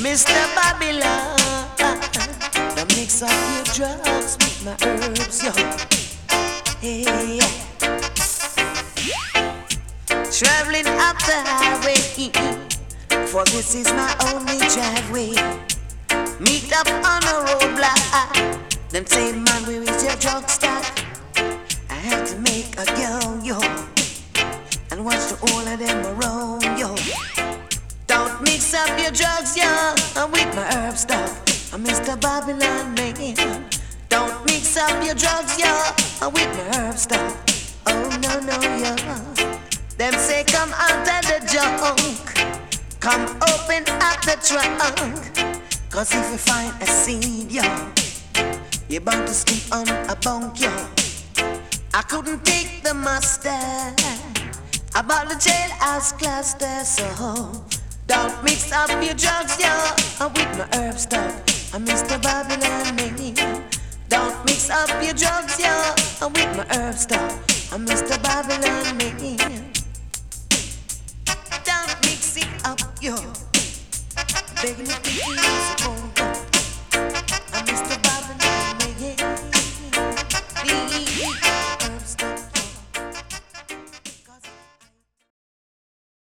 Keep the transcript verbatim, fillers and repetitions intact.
Mister Babylon, don't mix up your drugs with my herbs, yo. Hey, traveling up the highway, for this is my only driveway. Meet up on a roadblock. Them say, man, where is your drug stock? I had to make a girl, yo, and watch the all of them around, yo. Don't mix up your drugs, yo, with my herb stuff. I'm Mister Babylon, man. Don't mix up your drugs, yo, with my herb stuff. Oh, no, no, yo. Them say, come out of the junk. Come open up the trunk. Cause if you find a seed, yo, you're bound to sleep on a bunk, yo. I couldn't take the mustard about the jailhouse cluster, so don't mix up your drugs, yo, with my herb stuff. I'm Mister Babylon, man. Don't mix up your drugs, yo, with my herb stuff. I'm Mister Babylon, man. Don't mix it up, yo. Begging you please, oh.